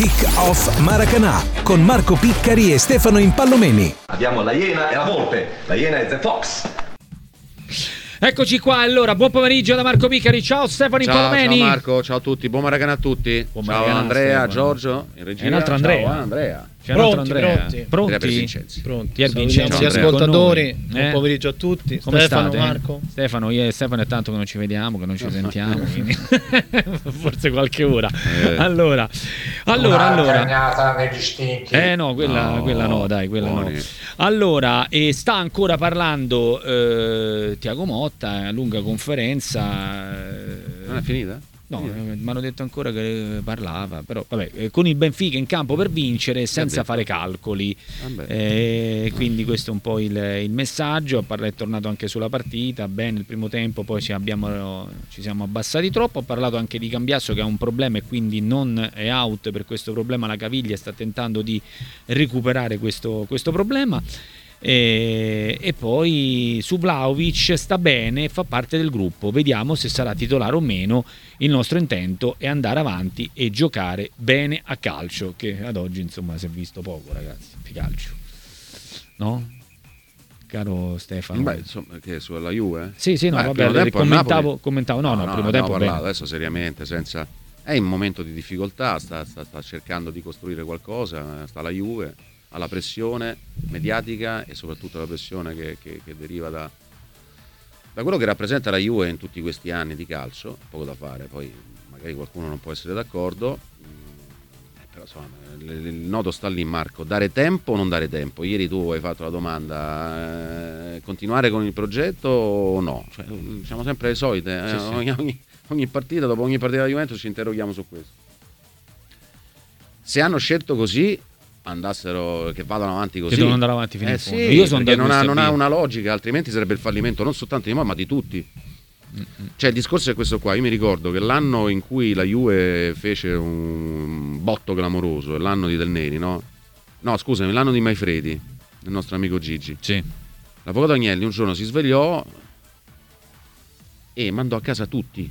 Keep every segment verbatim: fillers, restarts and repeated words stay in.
Kick Off Maracanã con Marco Piccari e Stefano Impallomeni. Abbiamo la Iena e la Volpe. La Iena è The Fox. Eccoci qua, allora, buon pomeriggio da Marco Piccari. Ciao Stefano Impallomeni. Ciao Marco, ciao a tutti, buon Maracanã a tutti. Buon ciao Maracanã, Andrea, Stefano. Giorgio, in regia. E un altro Andrea. Ciao Andrea. C'è un altro Pronti, Andrea. pronti. Pronti? Pier Vincenzi. Pronti. Pier Salutiamo Vincenzi. gli ascoltatori. Eh? Buon pomeriggio a tutti. Come Stefano, state? Marco. Stefano, io e Stefano è tanto che non ci vediamo, che non ci sentiamo, quindi forse qualche ora. Eh. Allora, allora, allora. cagnata negli stinchi. Eh no, quella No, no, quella no dai, quella buoni. no. Allora, e sta ancora parlando eh, Tiago Motta, a lunga conferenza. eh, Non è finita? No, eh, mi hanno detto ancora che parlava, però vabbè, eh, con il Benfica in campo per vincere senza fare calcoli, Vabbè. eh, quindi questo è un po' il, il messaggio. Parla- è tornato anche sulla partita, bene il primo tempo, poi ci, abbiamo, ci siamo abbassati troppo. Ho parlato anche di Cambiasso che ha un problema e quindi non è out per questo problema, la caviglia sta tentando di recuperare questo, questo problema. E, e poi su Vlahovic sta bene, fa parte del gruppo, vediamo se sarà titolare o meno. Il nostro intento è andare avanti e giocare bene a calcio, che ad oggi insomma si è visto poco, ragazzi, di calcio, no? Caro Stefano. Beh, insomma, che sulla Juve? Sì, sì, no, Beh, vabbè, primo tempo al commentavo, Napoli- commentavo, no, no, il primo abbiamo tempo parlato bene. adesso seriamente, senza... È in un momento di difficoltà, sta, sta, sta cercando di costruire qualcosa, sta la Juve, ha la pressione mediatica e soprattutto la pressione che, che, che deriva da, da quello che rappresenta la Juve in tutti questi anni di calcio. Poco da fare, poi magari qualcuno non può essere d'accordo, mm, però insomma il, il nodo sta lì, Marco, dare tempo o non dare tempo. Ieri tu hai fatto la domanda, eh, continuare con il progetto o no? Cioè, siamo sempre le solite, eh, Sì, sì. Ogni, ogni, ogni partita, dopo ogni partita di Juventus ci interroghiamo su questo. Se hanno scelto così, andassero, che vadano avanti così, Che devono andare avanti fino eh in fondo. sì, Io sono perché da non, ha, questo non ha avviso. una logica, altrimenti sarebbe il fallimento non soltanto di Mo ma di tutti. Cioè il discorso è questo qua. Io mi ricordo che l'anno in cui la Juve fece un botto clamoroso è l'anno di Del Neri, no? No, scusami, l'anno di Maifredi, del nostro amico Gigi. Sì. L'avvocato Agnelli un giorno si svegliò e mandò a casa tutti,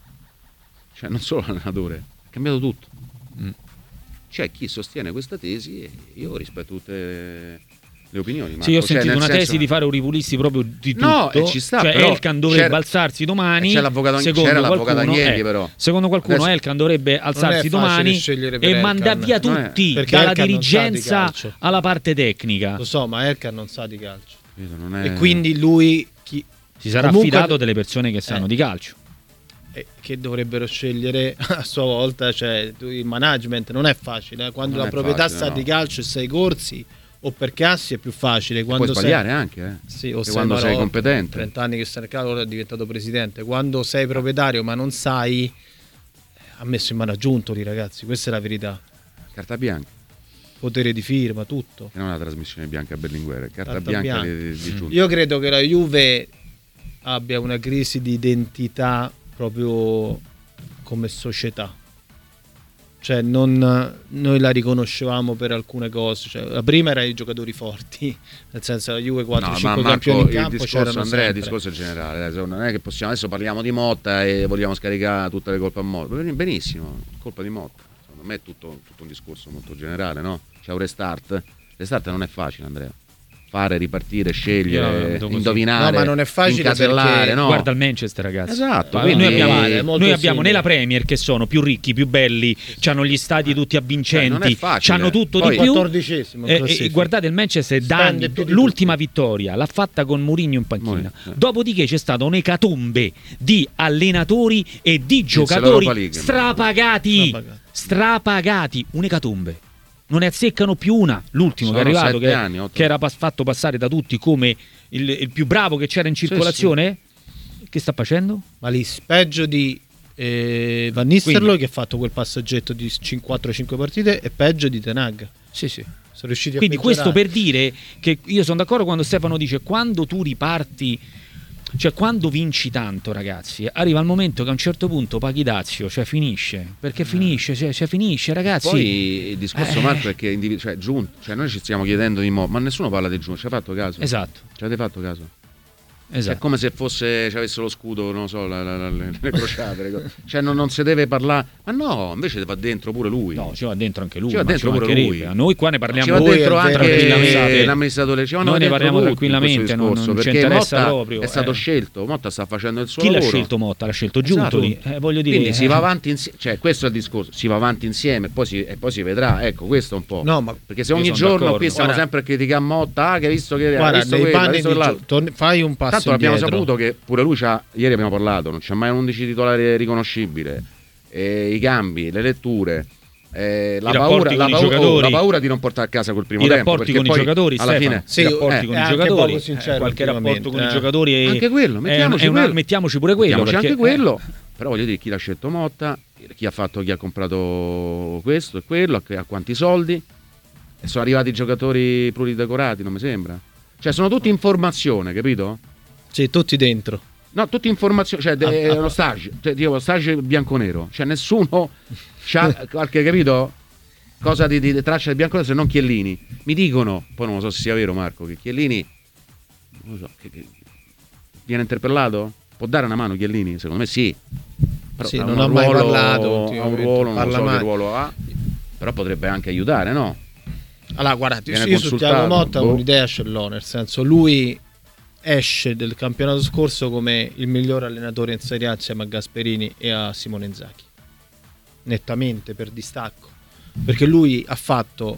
cioè non solo l'allenatore, ha cambiato tutto. Mm. C'è chi sostiene questa tesi e io rispetto tutte le opinioni. Sì, io ho Marco. Cioè, sentito nel una senso- tesi di fare Urivulisti proprio di tutto. No, e ci sta, cioè però Elkan dovrebbe c'era- alzarsi domani. c'è l'avvocato- secondo c'era l'avvocato qualcuno, Agnelli, eh, però. Secondo qualcuno Adesso- Elkan dovrebbe alzarsi facile domani scegliere per e Elkan. mandare via Non è- tutti, perché dalla Elkan non sa di dirigenza calcio. alla parte tecnica. Lo so, ma Elkan non sa di calcio. Capito, non è- E quindi lui chi, Si sarà comunque- affidato delle persone che sanno Eh. di calcio. eh, che dovrebbero scegliere a sua volta, cioè tu- il management non è facile, eh. Quando Non la è proprietà facile, sa no. di calcio e sei corsi o per cassi è più facile. Puoi Quando sbagliare sei, anche, eh. sì, o Che quando sei Marotta, competente. trenta anni che sta nel calcio, ora è diventato presidente. Quando sei proprietario ma non sai, ha messo in mano a Giuntoli, ragazzi, questa è la verità. Carta bianca, Potere di firma, tutto. che non è una trasmissione bianca a Berlinguer, carta, Carta bianca, bianca. di, di, di Giunta. Io credo che la Juve abbia una crisi di identità proprio come società. Cioè non, noi la riconoscevamo per alcune cose, cioè, la prima era i giocatori forti, nel senso la Juve quattro No, cinque ma campioni Marco, in il campo discorso, c'erano Andrea, il sempre. discorso è generale, dai, se- non è che possiamo, adesso parliamo di Motta e vogliamo scaricare tutte le colpe a Motta. Benissimo, colpa di Motta. Secondo me è tutto, tutto un discorso molto generale, no? C'è un restart. Restart non è facile, Andrea. Fare, ripartire, Io la scegliere, vedo così. indovinare, No, ma non è facile incasellare, perché- no? Guarda il Manchester, ragazzi. Esatto, Ma quindi- noi abbiamo, È molto noi abbiamo simile. nella Premier che sono più ricchi, più belli, hanno gli stadi tutti Eh, non è avvincenti, facile. hanno tutto Poi- di più. quattordicesimo in Eh, classifica. e guardate il Manchester da Spende anni, più di l'ultima tutti. vittoria l'ha fatta con Mourinho in panchina. Mourinho, sì. Dopodiché c'è stata un'ecatombe di allenatori e di l'Europa giocatori League. strapagati, Strapagati. strapagati, un'ecatombe. Non ne azzeccano più una. L'ultimo che è Sono arrivato, sette che, anni, otto. che era pas- fatto passare da tutti come il, il più bravo che c'era in circolazione. Che sta facendo? Malissimo. Peggio di eh, Van Nistelrooy Quindi- che ha fatto quel passaggio di quattro cinque partite e peggio di Ten Hag. Sì, sì. Sono riusciti a Quindi questo peggiorare. per dire che io sono d'accordo quando Stefano dice quando tu riparti, cioè quando vinci tanto, ragazzi, arriva il momento che a un certo punto paghi dazio, cioè finisce, perché finisce, cioè, cioè finisce, ragazzi. Poi il discorso, Eh. Marco, è che individu- cioè, Giunto, cioè noi ci stiamo chiedendo di mo, ma nessuno parla di Giunto, ci hai fatto caso? Esatto. Ci avete fatto caso? Esatto. È come se fosse, cioè, avesse lo scudo, non so, la, la, la, le crociate, le cioè non, non si deve parlare, ma no, invece va dentro pure lui. No, ci va dentro anche lui. Ci va dentro ci pure lui. A noi qua ne parliamo ci va dentro anche tranquillamente l'amministratore. Ci noi ne parliamo tranquillamente, non, non ci interessa Motta proprio. È stato eh. scelto, Motta sta facendo il suo Chi lavoro. Chi l'ha scelto Motta? L'ha scelto Giuntoli. Esatto. Eh, voglio dire, quindi eh. si va avanti insieme, cioè questo è il discorso, si va avanti insieme e poi si, e poi si vedrà, ecco, questo un po'. No, ma perché se ogni giorno d'accordo. qui stiamo Guarda, sempre a criticare Motta, ah, che hai visto che guarda, hai visto nei quello, hai panni visto di quell'altro. Gio- torni- fai un passo Tanto l'abbiamo indietro. saputo che pure lui c'ha, ieri abbiamo parlato, non c'è mai un undici titolare riconoscibile, eh, i cambi, le letture, eh, la, paura, la, paura, oh, la paura di non portare a casa quel primo i tempo, rapporti perché con poi i giocatori, alla Stefano, fine sì, i rapporti eh, con è i anche giocatori, poco sincero eh, qualche rapporto con eh. i giocatori è, anche quello, mettiamoci, è una, quello. mettiamoci pure quello, mettiamoci perché, anche quello, eh. Però voglio dire, chi l'ha scelto Motta, chi ha fatto, chi ha comprato questo e quello, a quanti soldi, e sono arrivati i giocatori pluridecorati, non mi sembra, cioè sono tutti informazione, capito? Sì, tutti dentro. No, tutti informazioni, cioè è uno stage, cioè, tipo, lo stage bianco-nero, cioè nessuno c'ha qualche, capito, cosa di, di traccia di bianco-nero se non Chiellini. Mi dicono, poi non lo so se sia vero Marco, che Chiellini, non lo so, che, che viene interpellato? Può dare una mano Chiellini? Secondo me sì. Però sì, ha non un ha mai ruolo, parlato, ha un ruolo, non so mai. che ruolo ha, però potrebbe anche aiutare, no? Allora, guarda, Viene io su Thiago Motta boh. un'idea ce l'ho, nel senso, lui esce del campionato scorso come il miglior allenatore in Serie A insieme a Gasperini e a Simone Inzaghi, nettamente, per distacco, perché lui ha fatto,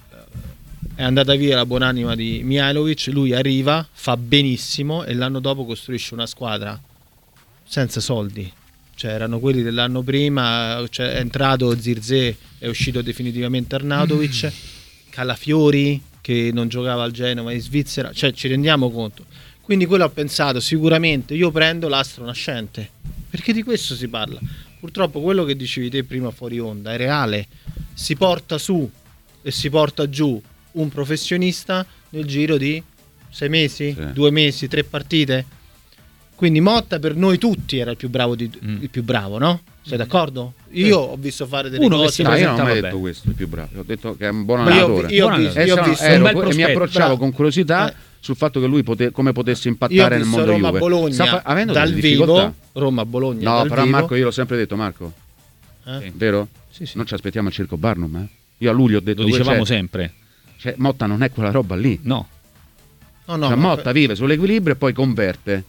è andata via la buonanima di Mihajlovic, lui arriva, fa benissimo e l'anno dopo costruisce una squadra senza soldi, cioè erano quelli dell'anno prima, cioè è entrato Zirze, è uscito definitivamente Arnautovic, Calafiori che non giocava al Genova in Svizzera, cioè ci rendiamo conto. Quindi quello ha pensato, sicuramente io prendo l'astro nascente, perché di questo si parla. Purtroppo quello che dicevi te prima fuori onda è reale, si porta su e si porta giù un professionista nel giro di sei mesi, sì. due mesi, tre partite. Quindi Motta per noi tutti era il più bravo, di, Mm. il più bravo, no? Sei d'accordo? Io ho visto fare delle Uno che cose. si No, io non ho mai presentava detto bene. questo, il più bravo. Ho detto che è un buon Ma io- allenatore. io ho Buon visto, Eh, io ho sono- visto ero- un bel e mi prospetto, approcciavo bravo. con curiosità Eh. sul fatto che lui pote- come potesse Io ho impattare nel visto mondo Roma Juve. Bologna Sta fa- avendo dal delle vivo, difficoltà. Roma Bologna No, dal però vivo. Marco, io l'ho sempre detto, Marco, Eh? vero? Sì, sì. Non ci aspettiamo il circo Barnum, eh? Io a luglio ho detto, Lo dicevamo cioè, sempre. cioè, Motta non è quella roba lì. No, No, no, Cioè, ma- Motta vive sull'equilibrio e poi converte.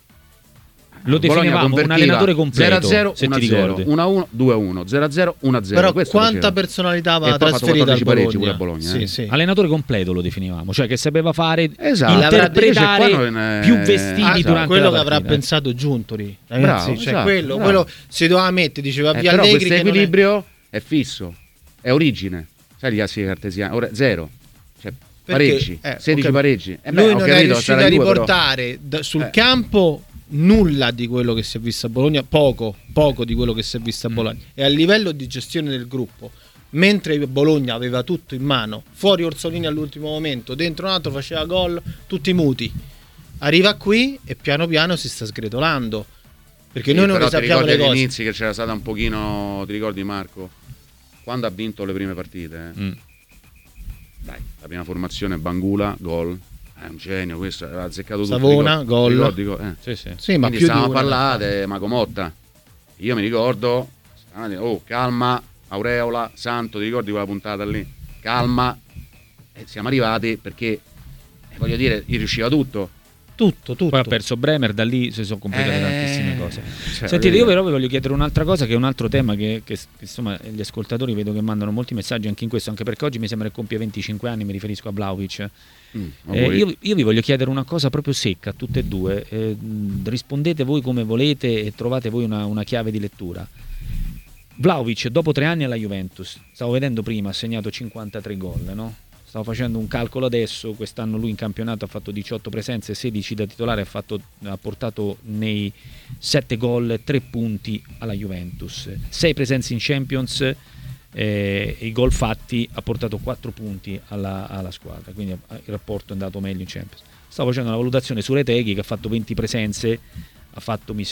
lo Bologna definivamo un convertiva allenatore completo, zero a zero, se uno a ti zero, ricordi. uno a uno, due a uno, zero a zero, uno a zero. Però Questo quanta faceva. personalità E aveva poi ha fatto trasferita al quattordici pareggi Bologna? pure a Bologna, Sì, eh. sì. Allenatore completo lo definivamo, cioè che sapeva fare, Esatto. interpretare Invece qua non è- più vestiti Ah, durante quello la che avrà partita. pensato Giuntoli, ragazzi, Bravo, cioè esatto, quello, bravo. quello si doveva mettere, diceva Eh, via però Allegri questo che non è- equilibrio è... fisso, è origine. Sai gli assi cartesiani? Ora zero. Cioè, perché, pareggi, eh, sedici ok, pareggi. Eh beh, lui ho non è capito, riuscito sarà a Juve, però. riportare da- sul Eh. campo nulla di quello che si è visto a Bologna, poco, poco di quello che si è visto a Bologna, e a livello di gestione del gruppo, mentre Bologna aveva tutto in mano, fuori Orsolini all'ultimo momento, dentro un altro faceva gol, tutti muti, arriva qui e piano piano si sta sgretolando, perché Sì, noi non però ne ti sappiamo ricordi le cose. all'inizio che c'era stata un pochino, ti ricordi Marco? Quando ha vinto le prime partite, eh? Mm. Dai, la prima formazione Bangula, gol. È un genio questo, aveva azzeccato tutto. Savona, ricordi- gol. ricordi go- eh. Sì, sì. Sì, ma Quindi più di stavamo a una. parlare, Mago Motta. Io mi ricordo, stavamo a dire, oh calma, Aureola, Santo, ti ricordi quella puntata lì? Calma. E siamo arrivati perché, eh, voglio dire, gli riusciva tutto. Tutto, tutto. Poi ha perso Bremer, da lì si sono completate Eh, tantissime cose. cioè, Sentite, voglio io dire- però vi voglio chiedere un'altra cosa, che è un altro tema che, che, che, insomma gli ascoltatori vedo che mandano molti messaggi anche in questo, anche perché oggi mi sembra che compie venticinque anni, mi riferisco a Vlahovic. Mm, Eh, auguri. io, io vi voglio chiedere una cosa proprio secca a tutte e due, eh, mh, rispondete voi come volete e trovate voi una, una chiave di lettura. Vlahovic dopo tre anni alla Juventus, stavo vedendo prima, ha segnato cinquantatré gol, no? Stavo facendo un calcolo adesso, quest'anno lui in campionato ha fatto diciotto presenze, sedici da titolare, ha, fatto, ha portato nei sette gol tre punti alla Juventus, sei presenze in Champions, eh, i gol fatti ha portato quattro punti alla, alla squadra, quindi il rapporto è andato meglio in Champions. Stavo facendo una valutazione su Retegui che ha fatto venti presenze, ha fatto mi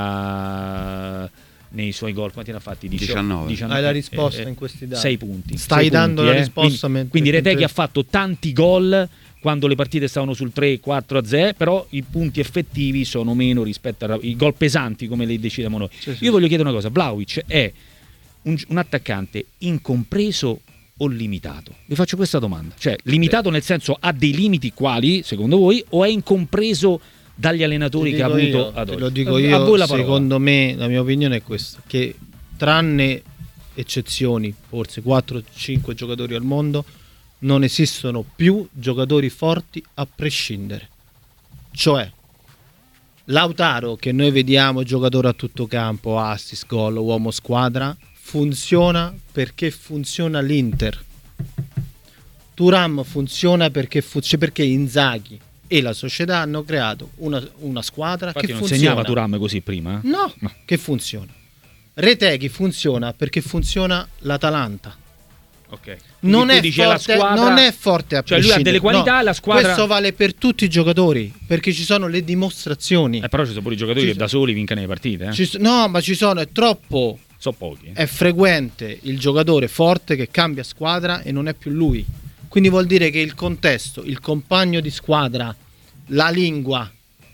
sembra nei suoi gol, quanti ne ha fatti? diciannove. Hai la risposta in questi dati. sei punti. Stai sei dando punti, la eh. risposta Quindi, mentre- quindi Retegui mentre- ha fatto tanti gol quando le partite stavano sul tre quattro a zero, però i punti effettivi sono meno rispetto ai gol pesanti come li decidiamo noi. Sì, sì. Io voglio chiedere una cosa, Vlahović è un, un attaccante incompreso o limitato? Vi faccio questa domanda, cioè limitato nel senso ha dei limiti quali secondo voi, o è incompreso dagli allenatori che ha avuto io, ad oggi? Lo dico io, a voi la secondo me la mia opinione è questa, che tranne eccezioni, forse quattro cinque giocatori al mondo, non esistono più giocatori forti a prescindere. Cioè Lautaro, che noi vediamo giocatore a tutto campo, assist, gol, uomo squadra, funziona perché funziona l'Inter. Thuram funziona perché, funziona perché Inzaghi e la società hanno creato una, una squadra. Infatti che non funziona. Segnava Thuram così prima? Eh? No, no, che funziona. Retegui funziona perché funziona l'Atalanta. Okay. Non è, forte, squadra... non è forte a cioè lui ha delle qualità, no, la squadra... Questo vale per tutti i giocatori, perché ci sono le dimostrazioni. Eh, però ci sono pure i giocatori ci che sono... da soli vincono le partite. Eh? Ci... No, ma ci sono, è troppo... So pochi. Eh. È frequente il giocatore forte che cambia squadra e non è più lui. Quindi vuol dire che il contesto, il compagno di squadra, la lingua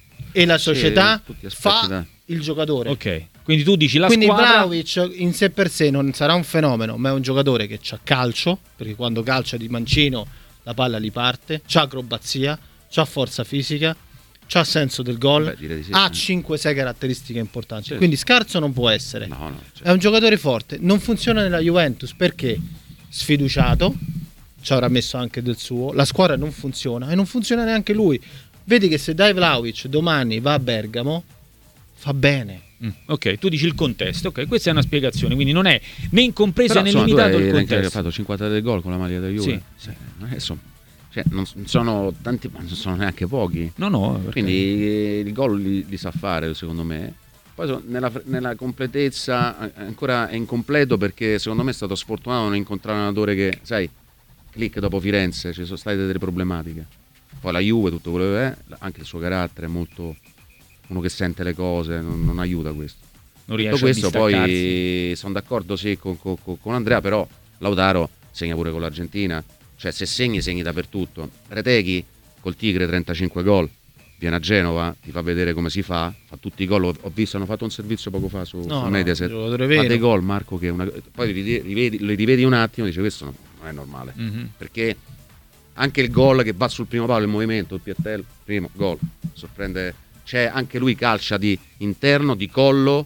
e la società sì, fa da... il giocatore. Ok. Quindi tu dici la Quindi squadra... Vlahović in sé per sé non sarà un fenomeno, ma è un giocatore che c'ha calcio, perché quando calcia di mancino la palla gli parte, c'ha acrobazia, c'ha forza fisica, c'ha senso del gol, Beh, sì, ha cinque sei caratteristiche importanti. Certo. Quindi scarso non può essere. No, no, certo. È un giocatore forte. Non funziona nella Juventus perché sfiduciato, ci avrà messo anche del suo, la squadra non funziona e non funziona neanche lui. Vedi che se dai Vlahović domani va a Bergamo, fa bene. Mm, ok, tu dici il contesto, ok, questa è una spiegazione, quindi non è né incompreso né limitato il contesto. Ha fatto cinquantatré gol con la maglia della Juve. Sì. Adesso, cioè, non sono tanti, ma non sono neanche pochi. No, no. Perché... Quindi i gol li, li sa fare, secondo me. Poi so, nella, nella completezza ancora è incompleto perché secondo me è stato sfortunato non incontrare un allenatore che, sai, click dopo Firenze, ci sono state delle problematiche. Poi la Juve, tutto quello che è, anche il suo carattere è molto... uno che sente le cose, non, non aiuta questo. Non riesce Tutto questo a poi sono d'accordo sì con, con, con Andrea, però Lautaro segna pure con l'Argentina, cioè se segni segni dappertutto. Retegui col Tigre trentacinque gol, viene a Genova, ti fa vedere come si fa, fa tutti i gol. Ho visto, hanno fatto un servizio poco fa su, no, su Mediaset, no, fa dei gol Marco che una... poi li rivedi, li rivedi un attimo e dice questo non è normale, mm-hmm. perché anche il gol che va sul primo palo, il movimento, il piattello, primo gol, sorprende. C'è anche lui calcia di interno, di collo,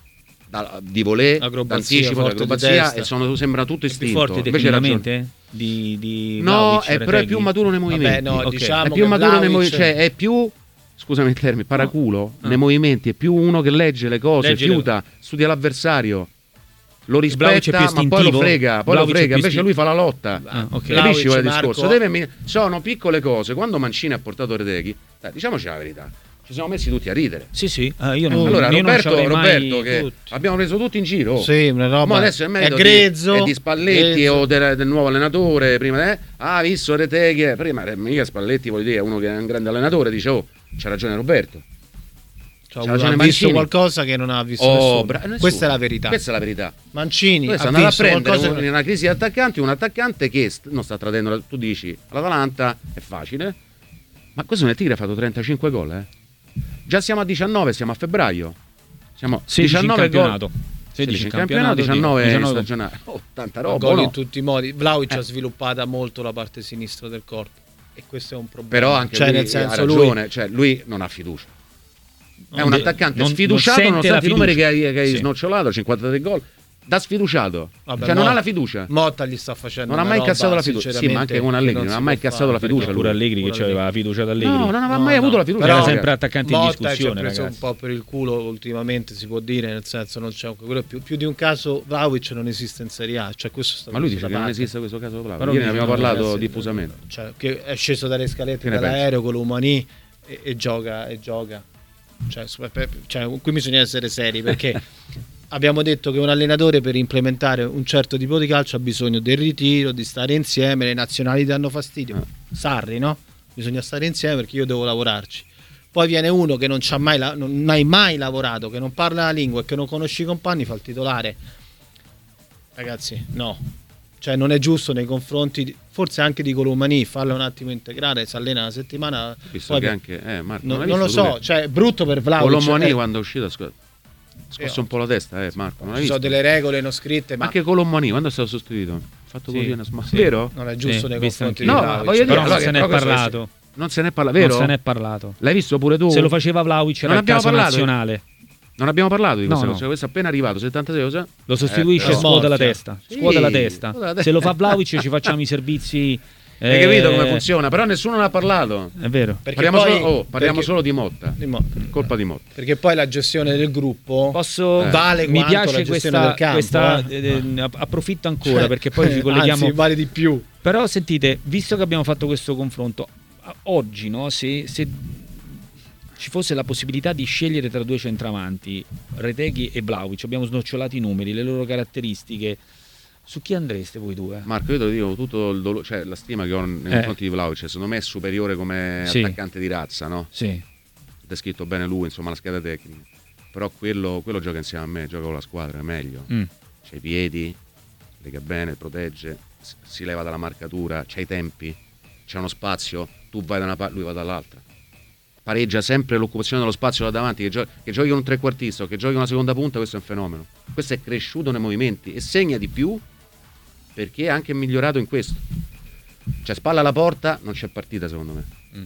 da, di volée, d'anticipo, di acrobazia e sono, sembra tutto istinto. È più forte tecnicamente? Di, di no, Vlahović, è, però è più maturo nei movimenti. Vabbè, no, okay. diciamo è più maturo nei movimenti, cioè è più, scusami il termine, paraculo, no. nei movimenti, è più uno che legge le cose, legge fiuta, le... studia l'avversario. Lo rispetta, ma poi lo frega, poi lo frega. Invece lui fa la lotta. Ah, okay. Capisci qual è il discorso? Deve, sono piccole cose. Quando Mancini ha portato Retegui, dai, diciamoci la verità, ci siamo messi tutti a ridere. Sì, sì. Uh, io non, allora, io Roberto, non Roberto mai... che tutti. abbiamo preso tutti in giro. Sì, una roba. Ma adesso è meglio è grezzo, di, è di Spalletti grezzo. o del, del nuovo allenatore. Prima, eh? Ah, visto Retegui. Prima, mica Spalletti, voglio dire, uno che è un grande allenatore, dice, oh, c'ha ragione Roberto. Cioè, ha visto Mancini. Qualcosa che non ha visto oh, nessuno. Bra- nessuno. Questa è la verità. Questa è la verità. Mancini ha andato a prendere qualcosa... un, una crisi di attaccanti, un attaccante che st- non sta tradendo, tu dici, l'Atalanta è facile, ma questo nel Tigre ha fatto trentacinque gol, eh. Già siamo a diciannove, siamo a febbraio. Siamo diciannove gol. sedici in campionato, diciannove, diciannove stagionali. Oh, tanta roba. Gol no? in tutti i modi. Vlahović eh. ha sviluppata molto la parte sinistra del corpo e questo è un problema. Però anche cioè, lui nel senso, ha ragione, lui... cioè lui non ha fiducia. È non un attaccante non, sfiduciato non nonostante i numeri che hai, che hai sì. snocciolato, cinquantatré gol. Da sfiduciato, Vabbè, cioè Motta, non ha la fiducia. Motta gli sta facendo. Non ha mai roba, incassato la fiducia. Sì, ma anche con Allegri non, non ha mai incassato la fiducia. Pure Allegri che aveva la fiducia da Allegri. No, non aveva no, mai no. avuto la fiducia. Però era sempre attaccante Motta in discussione, ci ha preso ragazzi. un po' per il culo ultimamente, si può dire, nel senso non c'è quello è più, più di un caso Vlahović non esiste in Serie A, cioè questo sta ma lui dice che non esiste questo caso Vlahović. Ieri ne abbiamo parlato diffusamente. Cioè che è sceso dalle scalette dall'aereo con l'Umani e, e gioca e gioca. Cioè, cioè, qui bisogna essere seri perché abbiamo detto che un allenatore per implementare un certo tipo di calcio ha bisogno del ritiro, di stare insieme, le nazionali danno fastidio. Sarri, no? Bisogna stare insieme perché io devo lavorarci. Poi viene uno che non c'ha mai la- non hai mai lavorato, che non parla la lingua e che non conosci i compagni, fa il titolare. Ragazzi, no. cioè non è giusto nei confronti di, forse anche di Colomani, farlo un attimo integrare, si allena una settimana, visto poi che per, anche eh, Marco, non, non, non lo so, cioè è brutto per Vlahovic. Colomani eh, quando è uscito scusa, scosso un po' la testa, eh, Marco, non hai ci sono visto? delle regole non scritte, ma Anche Colomani quando è stato sostituito, ha fatto Sì, così una sma- sì. vero? non è giusto Sì, nei visto confronti anche di io. No, Vlahovic. voglio dire, Però allora non se che- ne è però questo è- parlato. Non se ne è parlato, vero? Non se ne è parlato. L'hai visto pure tu? Se lo faceva Vlahovic era Non il abbiamo caso parlato. nazionale. Non abbiamo parlato di No, questa no. cosa, questo è appena arrivato, settantasei cosa? Lo sostituisce Eh, e scuote la smorfia. testa. Sì, Scuote la testa. scuote la testa. Se lo fa Vlahovic ci facciamo i servizi. Hai eh, capito come funziona? Però nessuno ne ha parlato. È vero. Perché Parliamo, poi- solo, oh, parliamo perché- solo di Motta. di Motta. Colpa di Motta. Perché poi la gestione del gruppo Posso Eh. vale mi quanto la piace gestione questa, del campo, questa eh. eh, eh, approfitto ancora Cioè, perché poi ci colleghiamo. anzi, vale di più. Però sentite, visto che abbiamo fatto questo confronto, a- oggi no, se, se ci fosse la possibilità di scegliere tra due centravanti, Retegui e Vlahovic, abbiamo snocciolato i numeri, le loro caratteristiche, su chi andreste voi due? Marco, io te lo dico, tutto il dolore, cioè la stima che ho nei Eh. confronti di Vlahovic, secondo me è superiore come Sì. attaccante di razza, no? Sì, È descritto bene lui, insomma, la scheda tecnica. Però quello, quello gioca insieme a me, gioca con la squadra, è meglio. mm. C'ha i piedi, lega bene, protegge, s- si leva dalla marcatura, c'ha i tempi, c'è uno spazio, tu vai da una parte, lui va dall'altra. Pareggia sempre l'occupazione dello spazio da davanti, che, gio- che giochi con un trequartista o che giochi con una seconda punta, questo è un fenomeno. Questo è cresciuto nei movimenti e segna di più perché è anche migliorato in questo. Cioè spalla alla porta, non c'è partita secondo me. In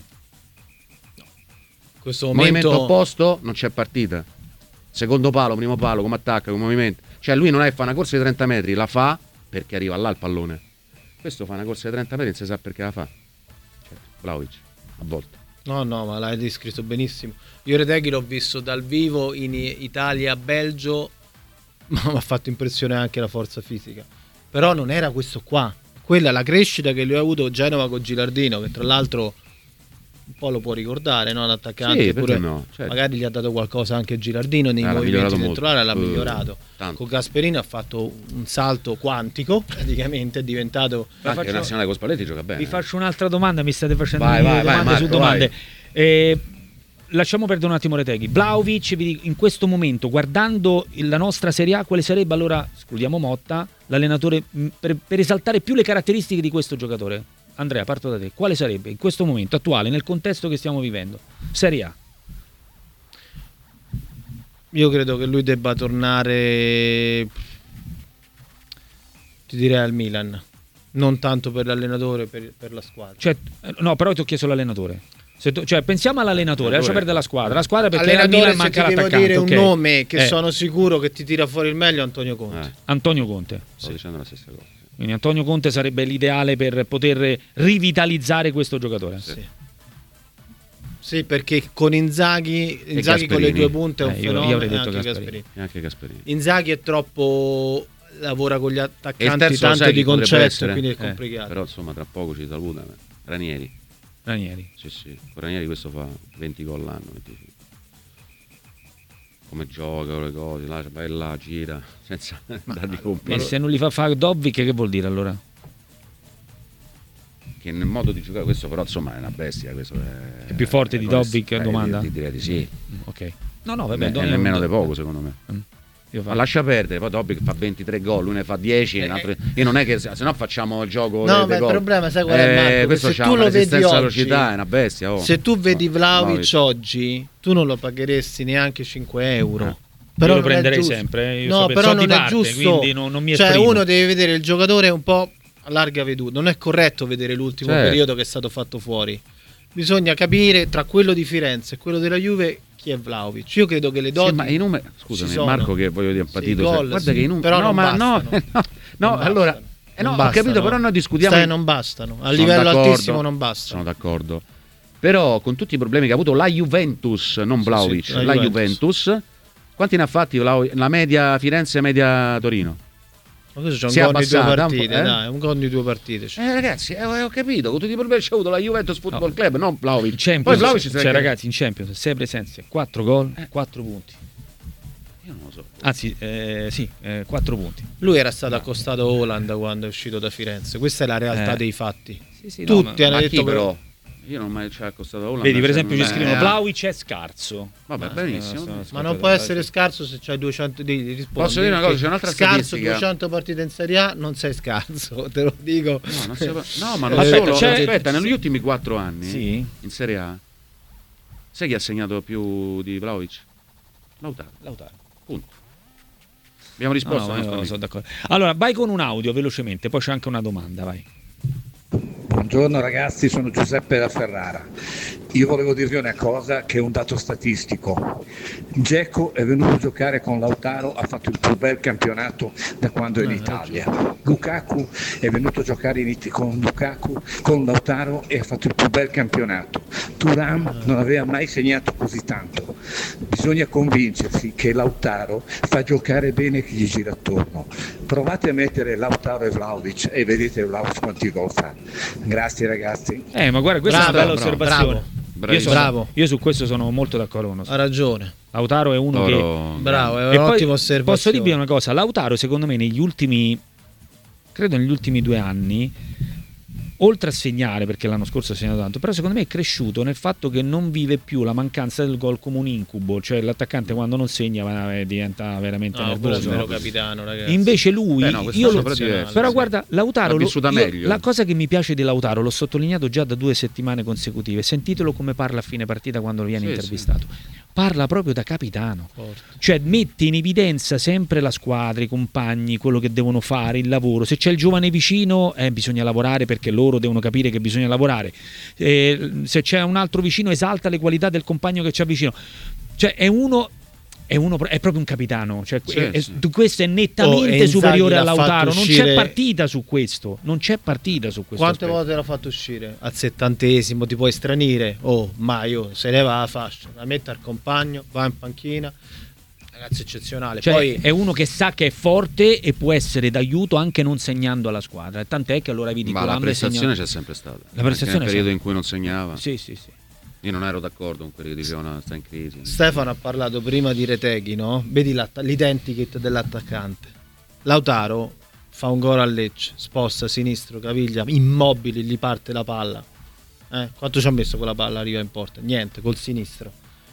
questo Movimento momento opposto, non c'è partita. Secondo palo, primo palo, come attacca, come movimento. Cioè lui non è fa una corsa di trenta metri, la fa perché arriva là il pallone. Questo fa una corsa di trenta metri e non si sa perché la fa. Cioè, Vlahovic, a volte. no, no, ma l'hai descritto benissimo. Io Retegui l'ho visto dal vivo in Italia-Belgio, ma mi ha fatto impressione anche la forza fisica. Però non era questo qua. Quella è la crescita che lui ha avuto Genova con Gilardino, che tra l'altro un po' lo può ricordare, no? L'attaccante, Sì, perché pure no? Certo. magari gli ha dato qualcosa anche Gilardino nei Ah, l'ha movimenti migliorato dentro molto. l'area, l'ha Uh, migliorato. tanto. Con Gasperini ha fatto un salto quantico, praticamente è diventato Anche faccio- il nazionale con Spalletti gioca bene. Vi faccio un'altra domanda, mi state facendo Vai, vai, vai, domande Marco, su domande. Eh, lasciamo perdere un attimo Retegui. Vlahovic, vi dico, in questo momento, guardando il- la nostra Serie A, quale sarebbe allora, escludiamo Motta, l'allenatore mh, per, per esaltare più le caratteristiche di questo giocatore? Andrea, parto da te. Quale sarebbe in questo momento attuale, nel contesto che stiamo vivendo? Serie A. Io credo che lui debba tornare, ti direi, al Milan. Non tanto per l'allenatore, per, per la squadra. Cioè, eh, no, però ti ho chiesto l'allenatore. Se tu- cioè, pensiamo all'allenatore, lascia perdere la squadra. La squadra perché al Allenatore, Milan se manca ti devo l'attaccante. dire un ok. nome che Eh, sono sicuro che ti tira fuori il meglio, Antonio Conte. Eh, Antonio Conte. sto dicendo la stessa cosa. Quindi Antonio Conte sarebbe l'ideale per poter rivitalizzare questo giocatore. Sì. Sì, perché con Inzaghi, Inzaghi con le Gasperini. due punte è un Eh, io- io fenomeno, avrei e detto anche Gasperini. Gasperini. E anche Gasperini. Inzaghi è troppo, lavora con gli E il attaccanti terzo, tanto sai di chi potrebbe concetto, essere? quindi è Eh, complicato. Però insomma tra poco ci saluta Ranieri. Ranieri. Sì, sì. Con Ranieri questo fa venti gol l'anno. venti. Come gioca, le cose, là, vai là, gira, senza dargli E compiti. se non li fa fare Dobbik, che vuol dire allora? Che nel modo di giocare, questo però insomma è una bestia. Questo è, È più forte di come- Dobbik, eh, domanda? Ti direi di sì. Ok. No, no, vabbè, Beh, è Donny- nemmeno di poco secondo me. Io fa- Ma lascia perdere, poi Dobbik fa ventitré gol, lui ne fa dieci, e un altro- io non è che se no facciamo il gioco No, dei- ma dei il gol. problema, sai qual è, Marco? Che questo se c'ha tu una lo vedi resistenza alla oggi- velocità, è una bestia. Oh. Se tu vedi No, Vlahovic oggi, tu non lo pagheresti neanche cinque euro. Eh. Però Io lo non è prenderei giusto. sempre, eh, io no, so- però so non di è parte, giusto. quindi non- non mi cioè, esprimo. uno deve vedere il giocatore un po' a larga veduta. Non è corretto vedere l'ultimo Certo. periodo che è stato fatto fuori. Bisogna capire tra quello di Firenze e quello della Juve chi è Vlahovic. Io credo che le doti. Sì, ma i numeri, scusami ci sono. Marco, che voglio dire un Sì, patito, gol, guarda sì, che i numeri, però no, non ma no, bastano. no, no, Non allora bastano. eh no, Non ho capito, bastano. però noi discutiamo Stai, non bastano. A Sono livello d'accordo, altissimo non bastano. Sono d'accordo. Però con tutti i problemi che ha avuto la Juventus, non Sì, Vlahovic, sì, la, la Juventus. Juventus. Quanti ne ha fatti Vlahovic? La media Firenze, media Torino? Ma questo c'è Si è un gol di due abbassata, partite, eh? dai, un gol di due partite. Cioè. Eh ragazzi, eh, ho capito, con tutti i problemi c'è avuto la Juventus Football No. Club, non Vlahovic. In Champions, Poi Vlahovic si cioè, sa che- ragazzi, in Champions sei presenze, quattro gol, Eh. quattro punti. Io non lo so. Anzi, eh, sì, eh, quattro punti. Lui era stato accostato a Holland quando è uscito da Firenze. Questa è la realtà Eh. dei fatti. Sì, sì, no, Tutti ma- hanno Ma detto chi che- però? Io non ho mai c'è accostato a Vedi, per esempio, ci eh, scrivono eh, Vlahovic è scarso. Vabbè, Ma- benissimo. sono- sono- Ma non può essere scarso se c'hai duecento di rispondi. Posso dire una cosa, c'è un'altra scarso statistica. duecento partite in Serie A, non sei scarso, te lo dico. No, non si può- no, ma non Aspetta, solo. c'è- Aspetta, negli ultimi quattro anni Sì. in Serie A, sai chi ha segnato più di Vlahovic? Lautaro. Lautaro. Punto. Abbiamo No, risposto no, al ma nostro io amico. sono d'accordo. Allora, vai con un audio velocemente, poi c'è anche una domanda, vai. Buongiorno ragazzi, sono Giuseppe da Ferrara. Io volevo dirvi una cosa che è un dato statistico. Dzeko è venuto a giocare con Lautaro, ha fatto il più bel campionato da quando è in Italia. Lukaku è venuto a giocare in It- con Lukaku, con Lautaro e ha fatto il più bel campionato. Thuram non aveva mai segnato così tanto. Bisogna convincersi che Lautaro fa giocare bene chi gli gira attorno. Provate a mettere Lautaro e Vlahovic e vedete Vlahovic quanti gol fa. Grazie ragazzi. Eh, ma guarda, questa Bravo, è una bella bravo, osservazione. bravo. Io, sono- Bravo. io su questo sono molto d'accordo con Ha Oscar. ragione. Lautaro è uno che Loro- Bravo, è E poi un'ottima osservazione. posso dirvi una cosa, Lautaro secondo me negli ultimi, credo negli ultimi due anni, oltre a segnare, perché l'anno scorso ha segnato tanto, però secondo me è cresciuto nel fatto che non vive più la mancanza del gol come un incubo, cioè l'attaccante quando non segna va- diventa veramente No, quello è nervoso. il vero capitano, ragazzi. Invece lui, Beh, no, questo io è lo- però diverso, però sì. guarda, Lautaro, L'ha lo- vissuta io- meglio. la cosa che mi piace di Lautaro, l'ho sottolineato già da due settimane consecutive, sentitelo come parla a fine partita quando viene Sì, intervistato. Parla proprio da capitano, Forte. cioè mette in evidenza sempre la squadra, i compagni, quello che devono fare, il lavoro. Se c'è il giovane vicino, eh, bisogna lavorare perché loro devono capire che bisogna lavorare. Eh, se c'è un altro vicino, esalta le qualità del compagno che c'è vicino. Cioè è uno, è, uno, è proprio un capitano. Cioè, Sì, è- è- sì. questo è Oh, nettamente e Inzaghi superiore l'ha a Lautaro. fatto Non uscire- c'è partita su questo. Non c'è partita su questo. Quante aspetto. volte l'ha fatto uscire? Al settantesimo ti puoi stranire. Oh, ma io se leva la fascia, la mette al compagno, va in panchina. Ragazzi, eccezionale. Cioè, Poi è uno che sa che è forte e può essere d'aiuto anche non segnando alla squadra. Tant'è che allora vedi Ma la Thuram prestazione segna- c'è sempre stata. La prestazione Anche nel periodo c'è. in cui non segnava. Sì, sì, sì. Io non ero d'accordo con quelli che dicevano sta in crisi. Stefano ha parlato prima di Reteghi, no? Vedi l'atta- l'identikit dell'attaccante. Lautaro fa un gol a Lecce, sposta sinistro, caviglia, immobili, gli parte la palla. Eh, quanto ci ha messo quella palla arriva in porta? Niente, col sinistro.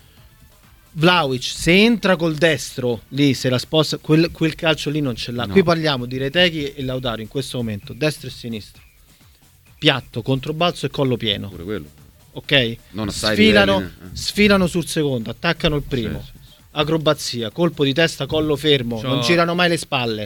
Vlahovic, se entra col destro, lì se la sposta, quel, quel calcio lì non ce l'ha. No. Qui parliamo di Reteghi e Lautaro in questo momento, destro e sinistro. Piatto, controbalzo e collo pieno. Pure quello. Ok? Non stai Sfilano, livelli, eh. sfilano sul secondo, attaccano il primo. Sì, sì, sì. Acrobazia, colpo di testa, collo fermo, Ciò- non girano mai le spalle.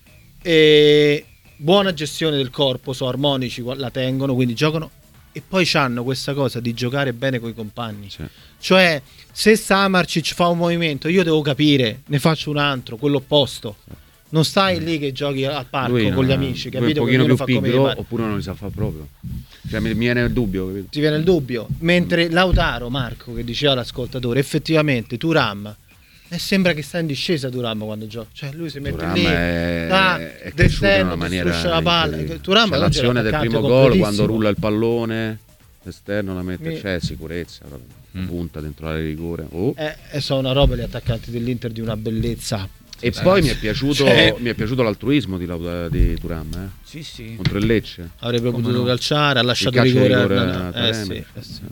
E buona gestione del corpo, sono armonici, la tengono, quindi giocano. E poi hanno questa cosa di giocare bene con i compagni. Sì. Cioè, se Samarcic fa un movimento, io devo capire, ne faccio un altro, quello opposto. Non stai lì che giochi al parco Lui con gli non- amici, lui è capito? un Che pochino ognuno più fa come gli pigro pare. oppure non li sa fare proprio. Cioè mi, mi viene il dubbio, capito? Ti viene il dubbio. Mentre Lautaro, Marco, che diceva l'ascoltatore, effettivamente Thuram, e sembra che sta in discesa Thuram quando gioca. Cioè lui si mette Thuram lì, è, da, è cresciuto in d'esterno, una maniera distrugge la palla. incredibile. Thuram Cioè, oggi è l'azione del l'attaccante primo gol quando completissimo. rulla il pallone esterno la mette, Mi- c'è sicurezza proprio. Mm. Punta dentro l'area di rigore. Oh. Eh, eh, sono una roba gli attaccanti dell'Inter di una bellezza. E poi mi è piaciuto Cioè- mi è piaciuto l'altruismo di, Laut- di Thuram, eh? Sì, sì. Contro il Lecce. Avrebbe Come potuto no. calciare, ha lasciato Il calcio di rigore. rigore a- a eh, Taremi. sì, eh sì.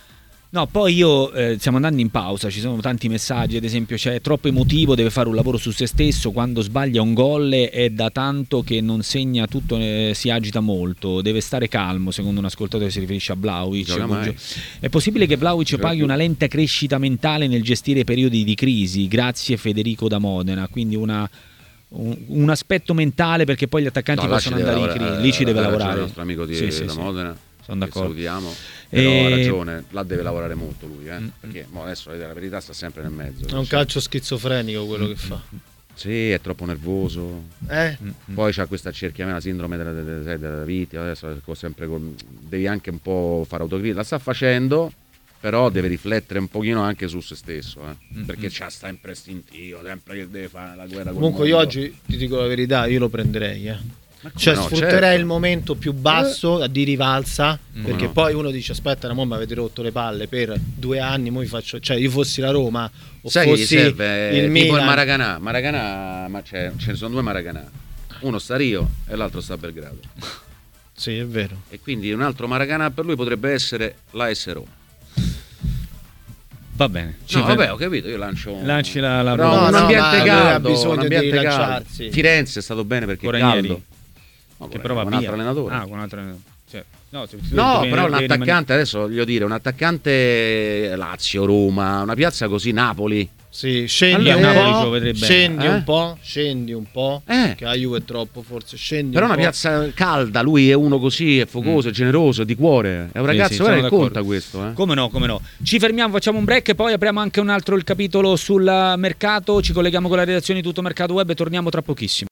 No, poi io eh, stiamo andando in pausa, ci sono tanti messaggi, ad esempio c'è troppo emotivo, deve fare un lavoro su se stesso, quando sbaglia un gol è da tanto che non segna tutto, eh, si agita molto, deve stare calmo, secondo un ascoltatore si riferisce a Vlahovic. Gioca mai. È possibile che Vlahovic Gioca paghi più. una lenta crescita mentale nel gestire periodi di crisi? Grazie Federico da Modena, quindi una, un, un aspetto mentale perché poi gli attaccanti No, là ci possono deve andare in lavorare, crisi, lì ci deve ha ragione lavorare. Il nostro amico di Sì, sì, da sì. Modena. Sono che d'accordo. salutiamo. Però E- ha ragione, là deve lavorare molto lui, eh? Mm. Perché mo adesso vedete, la verità sta sempre nel mezzo. È un Cioè, calcio schizofrenico quello che fa. Sì, è troppo nervoso. Eh? Poi c'ha questa cerchia, la sindrome della, della, della, della vittima, adesso sempre con- devi anche un po' fare autocritica, la sta facendo, però deve riflettere un pochino anche su se stesso, eh? Perché c'ha sempre istintivo, sempre che deve fare la guerra col Comunque io mondo. oggi ti dico la verità, io lo prenderei, eh. Ma come Cioè no, sfrutterei certo. il momento più basso di rivalsa, perché no. poi uno dice aspetta, una mo mi avete rotto le palle per due anni, mo vi faccio, cioè io fossi la Roma o Sai che gli fossi serve il tipo Milan, il Maracanã, Maracanã, ma c'è, ce ne sono due Maracanã, uno sta a Rio e l'altro sta a Belgrado. Sì, è vero. E quindi un altro Maracanã per lui potrebbe essere l'A S Roma. Va bene. No, vabbè, ho capito, io lancio Lanci la, la no, no, un no, ambiente ma caldo, ha bisogno un ambiente di caldo. rilanciarsi. Firenze è stato bene perché Coranieri. è caldo. No, che con prova un via. altro allenatore. Ah, con un altro allenatore. Cioè, no, se- se- No, se- però un se- attaccante, adesso voglio dire, un attaccante Lazio, Roma, una piazza così, Napoli. Sì, scendi Allora, un Napoli ci po', lo vedrebbe bene. scendi Eh? un po', scendi un po', Eh. che la Juve è troppo, forse scendi Però un una po'. piazza calda, lui è uno così, è focoso, è generoso, è di cuore. È un Sì, ragazzo, sì, guarda sono che d'accordo. conta questo. Eh. Come no, come no. Ci fermiamo, facciamo un break e poi apriamo anche un altro il capitolo sul mercato. Ci colleghiamo con la redazione di Tutto Mercato Web e torniamo tra pochissimo.